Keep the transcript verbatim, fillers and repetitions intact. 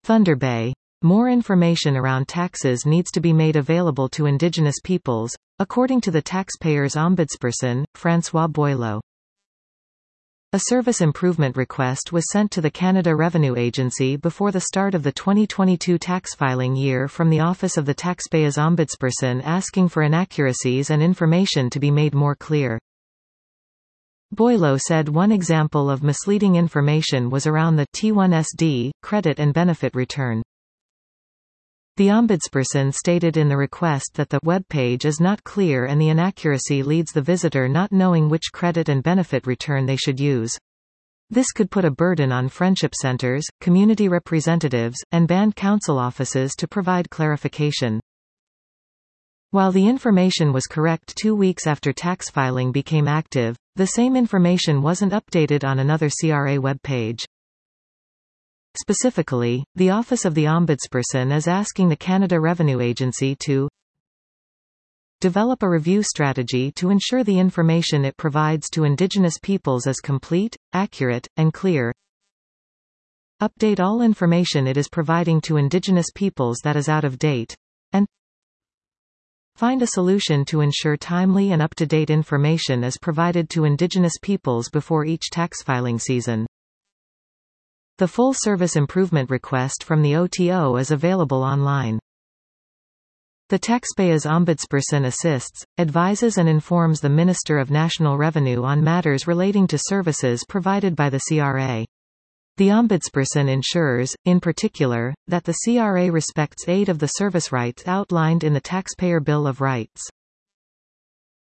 Thunder Bay. More information around taxes needs to be made available to Indigenous peoples, according to the Taxpayers Ombudsperson, François Boileau. A service improvement request was sent to the Canada Revenue Agency before the start of the twenty twenty-two tax filing year from the Office of the Taxpayers Ombudsperson asking for inaccuracies and information to be made more clear. Boileau said one example of misleading information was around the T one S D, credit and benefit return. The Ombudsperson stated in the request that the web page is not clear and the inaccuracy leads the visitor not knowing which credit and benefit return they should use. This could put a burden on friendship centers, community representatives, and band council offices to provide clarification. While the information was correct two weeks after tax filing became active, the same information wasn't updated on another C R A web page. Specifically, the Office of the Ombudsperson is asking the Canada Revenue Agency to develop a review strategy to ensure the information it provides to Indigenous peoples is complete, accurate, and clear. Update all information it is providing to Indigenous peoples that is out of date. And find a solution to ensure timely and up-to-date information is provided to Indigenous peoples before each tax filing season. The full service improvement request from the O T O is available online. The Taxpayers Ombudsperson assists, advises and informs the Minister of National Revenue on matters relating to services provided by the C R A. The Ombudsperson ensures, in particular, that the C R A respects eight of the service rights outlined in the Taxpayer Bill of Rights.